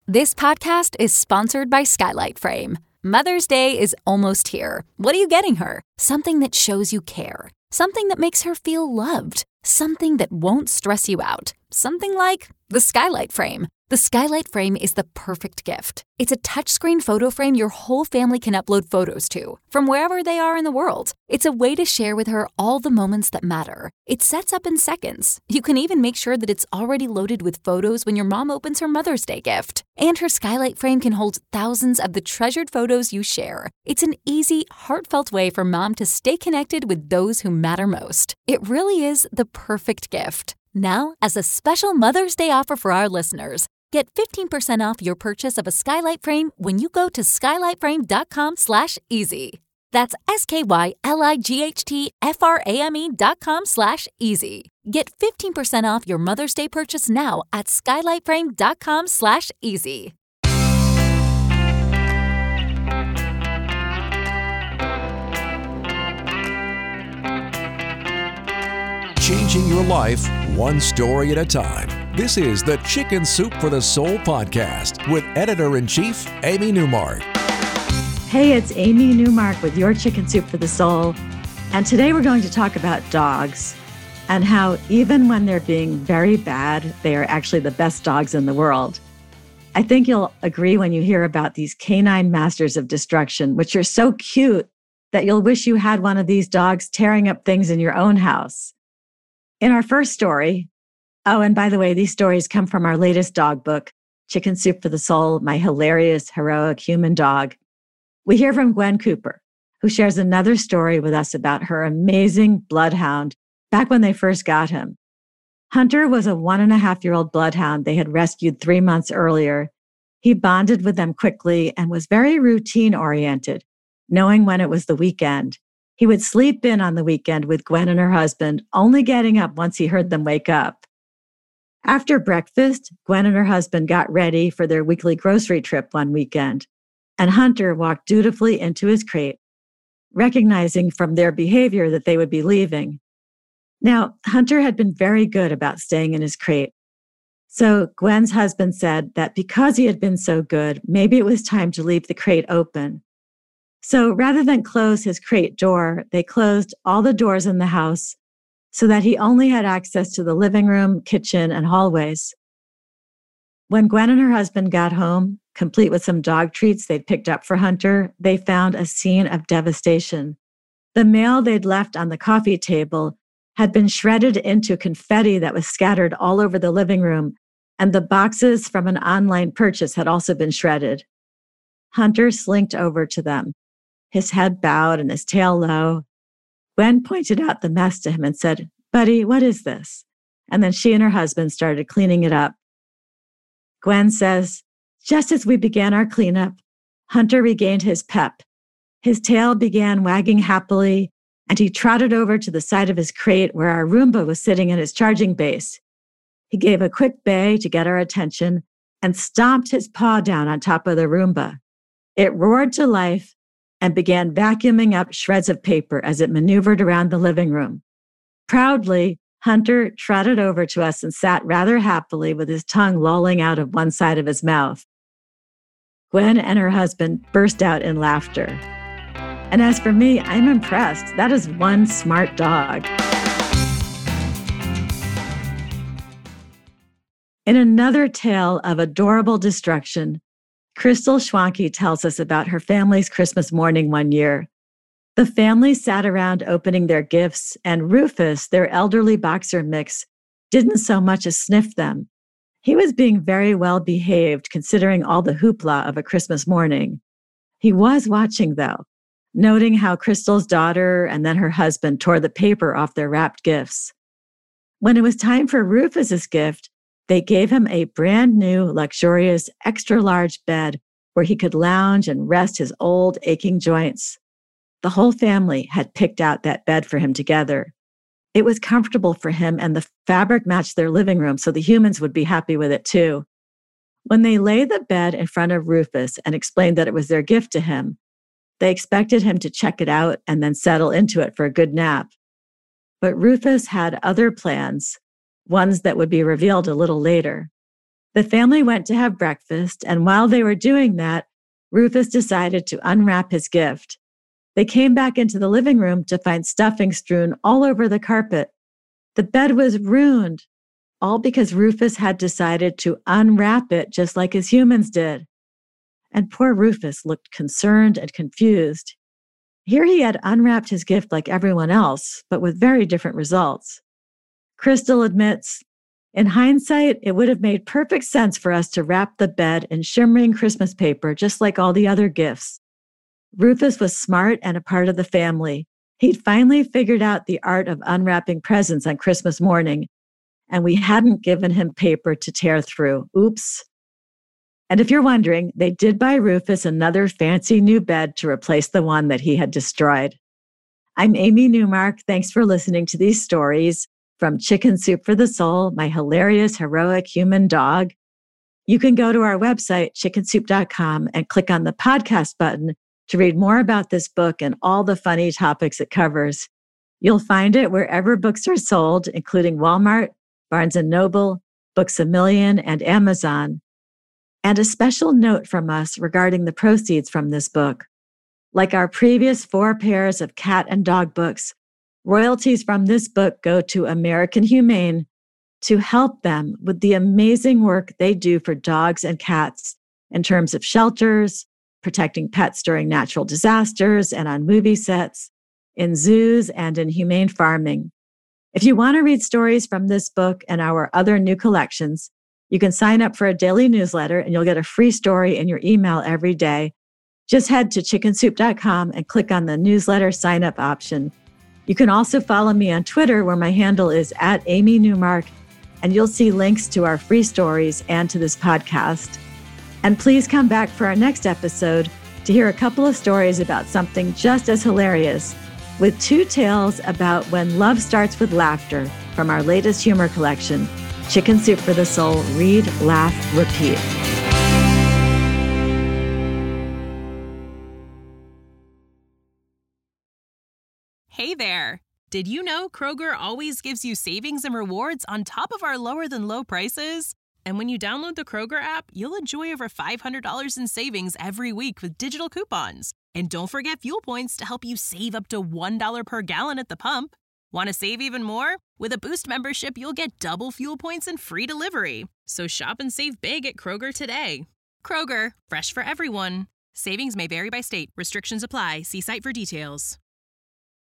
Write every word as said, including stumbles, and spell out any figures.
This podcast is sponsored by Skylight Frame. Mother's Day is almost here. What are you getting her? Something that shows you care. Something that makes her feel loved. Something that won't stress you out. Something like the Skylight Frame. The Skylight Frame is the perfect gift. It's a touchscreen photo frame your whole family can upload photos to, from wherever they are in the world. It's a way to share with her all the moments that matter. It sets up in seconds. You can even make sure that it's already loaded with photos when your mom opens her Mother's Day gift. And her Skylight Frame can hold thousands of the treasured photos you share. It's an easy, heartfelt way for mom to stay connected with those who matter most. It really is the perfect gift. Now, as a special Mother's Day offer for our listeners, get fifteen percent off your purchase of a Skylight Frame when you go to skylightframe.com slash easy. That's S-K-Y-L-I-G-H-T-F-R-A-M-E dot com slash easy. Get fifteen percent off your Mother's Day purchase now at skylightframe.com slash easy. Changing your life one story at a time. This is the Chicken Soup for the Soul podcast with Editor-in-Chief Amy Newmark. Hey, it's Amy Newmark with your Chicken Soup for the Soul. And today we're going to talk about dogs and how even when they're being very bad, they are actually the best dogs in the world. I think you'll agree when you hear about these canine masters of destruction, which are so cute that you'll wish you had one of these dogs tearing up things in your own house. In our first story, oh, and by the way, these stories come from our latest dog book, Chicken Soup for the Soul, My Hilarious, Heroic Human Dog. We hear from Gwen Cooper, who shares another story with us about her amazing bloodhound back when they first got him. Hunter was a one and a half year old bloodhound they had rescued three months earlier. He bonded with them quickly and was very routine oriented, knowing when it was the weekend. He would sleep in on the weekend with Gwen and her husband, only getting up once he heard them wake up. After breakfast, Gwen and her husband got ready for their weekly grocery trip one weekend, and Hunter walked dutifully into his crate, recognizing from their behavior that they would be leaving. Now, Hunter had been very good about staying in his crate. So Gwen's husband said that because he had been so good, maybe it was time to leave the crate open. So rather than close his crate door, they closed all the doors in the house so that he only had access to the living room, kitchen, and hallways. When Gwen and her husband got home, complete with some dog treats they'd picked up for Hunter, they found a scene of devastation. The mail they'd left on the coffee table had been shredded into confetti that was scattered all over the living room, and the boxes from an online purchase had also been shredded. Hunter slinked over to them, his head bowed and his tail low. Gwen pointed out the mess to him and said, "Buddy, what is this?" And then she and her husband started cleaning it up. Gwen says, just as we began our cleanup, Hunter regained his pep. His tail began wagging happily, and he trotted over to the side of his crate where our Roomba was sitting in his charging base. He gave a quick bay to get our attention and stomped his paw down on top of the Roomba. It roared to life and began vacuuming up shreds of paper as it maneuvered around the living room. Proudly, Hunter trotted over to us and sat rather happily with his tongue lolling out of one side of his mouth. Gwen and her husband burst out in laughter. And as for me, I'm impressed. That is one smart dog. In another tale of adorable destruction, Crystal Schwanke tells us about her family's Christmas morning one year. The family sat around opening their gifts, and Rufus, their elderly boxer mix, didn't so much as sniff them. He was being very well behaved considering all the hoopla of a Christmas morning. He was watching, though, noting how Crystal's daughter and then her husband tore the paper off their wrapped gifts. When it was time for Rufus's gift, they gave him a brand new, luxurious, extra-large bed where he could lounge and rest his old, aching joints. The whole family had picked out that bed for him together. It was comfortable for him, and the fabric matched their living room, so the humans would be happy with it too. When they laid the bed in front of Rufus and explained that it was their gift to him, they expected him to check it out and then settle into it for a good nap. But Rufus had other plans, ones that would be revealed a little later. The family went to have breakfast, and while they were doing that, Rufus decided to unwrap his gift. They came back into the living room to find stuffing strewn all over the carpet. The bed was ruined, all because Rufus had decided to unwrap it just like his humans did. And poor Rufus looked concerned and confused. Here he had unwrapped his gift like everyone else, but with very different results. Crystal admits, in hindsight, it would have made perfect sense for us to wrap the bed in shimmering Christmas paper just like all the other gifts. Rufus was smart and a part of the family. He'd finally figured out the art of unwrapping presents on Christmas morning, and we hadn't given him paper to tear through. Oops. And if you're wondering, they did buy Rufus another fancy new bed to replace the one that he had destroyed. I'm Amy Newmark. Thanks for listening to these stories from Chicken Soup for the Soul, my hilarious, heroic human dog. You can go to our website, chicken soup dot com, and click on the podcast button to read more about this book and all the funny topics it covers. You'll find it wherever books are sold, including Walmart, Barnes and Noble, Books A Million, and Amazon. And a special note from us regarding the proceeds from this book. Like our previous four pairs of cat and dog books, royalties from this book go to American Humane to help them with the amazing work they do for dogs and cats in terms of shelters, protecting pets during natural disasters and on movie sets, in zoos, and in humane farming. If you want to read stories from this book and our other new collections, you can sign up for a daily newsletter and you'll get a free story in your email every day. Just head to chicken soup dot com and click on the newsletter sign up option. You can also follow me on Twitter, where my handle is at Amy Newmark, and you'll see links to our free stories and to this podcast. And please come back for our next episode to hear a couple of stories about something just as hilarious, with two tales about when love starts with laughter from our latest humor collection, Chicken Soup for the Soul, Read, Laugh, Repeat. Hey there! Did you know Kroger always gives you savings and rewards on top of our lower-than-low prices? And when you download the Kroger app, you'll enjoy over five hundred dollars in savings every week with digital coupons. And don't forget fuel points to help you save up to one dollar per gallon at the pump. Want to save even more? With a Boost membership, you'll get double fuel points and free delivery. So shop and save big at Kroger today. Kroger, fresh for everyone. Savings may vary by state. Restrictions apply. See site for details.